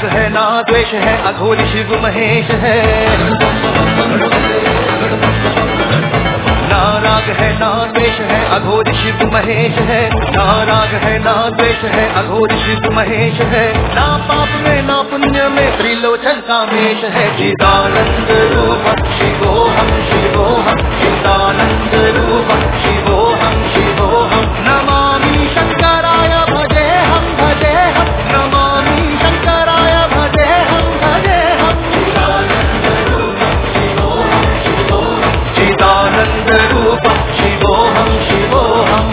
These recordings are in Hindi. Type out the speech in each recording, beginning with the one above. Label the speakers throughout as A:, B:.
A: है ना द्वेष है, अघोरी शिव महेश है। ना राग है ना द्वेष है, अघोरी शिव महेश है। ना राग है ना द्वेष है, अघोरी शिव महेश है। ना पाप में ना पुण्य में त्रिलोचन कामेश है। चिदानंद रूप शिवोहम शिवोहम, चिदानंद रूप शिवोहम शिवोहम। नमामि शंकराय भजेहम भजेहम, नमामि शंकराय भजेहम भजेहम। चिदानंद रूप शिवोहम शिवोहम, चिदानंद रूप शिवोहम शिवोहम।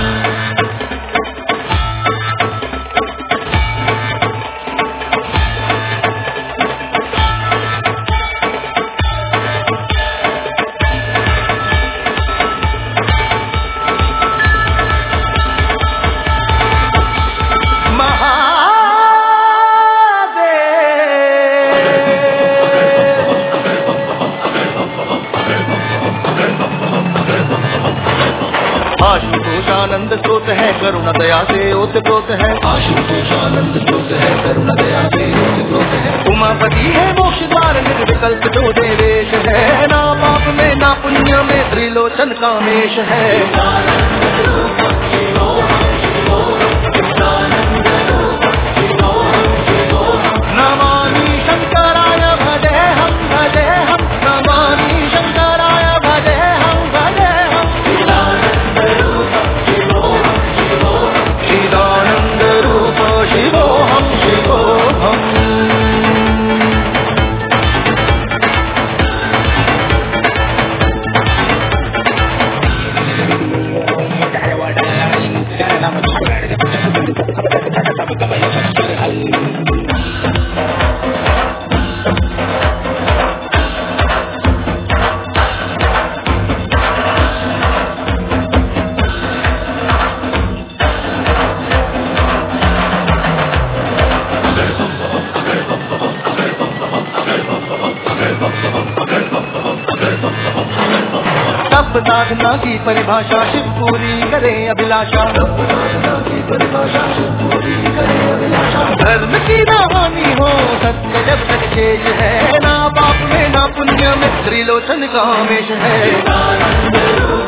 A: आशुतोषानंद स्रोत है, करुणा दया से ओतप्रोत है। आशुतोषानंद स्रोत है, करुणा दया से ओतप्रोत है। उमापति है मोक्ष द्वार, निर्विकल्प जो देवेश है। ना पाप में ना पुण्य में त्रिलोचन कामेश है। नमामि शंकराय भजेहम भजेहम, नमामि शंकराय भजेहम भजेहम। चिदानंद रूप शिवोहम शिवोहम। तप साधना की परिभाषा शिव पूरी करे अभिलाषा। धर्म की ना हानि हो, सत्य जब तक शेष है। ना पाप में ना पुण्य में त्रिलोचन कामेश है।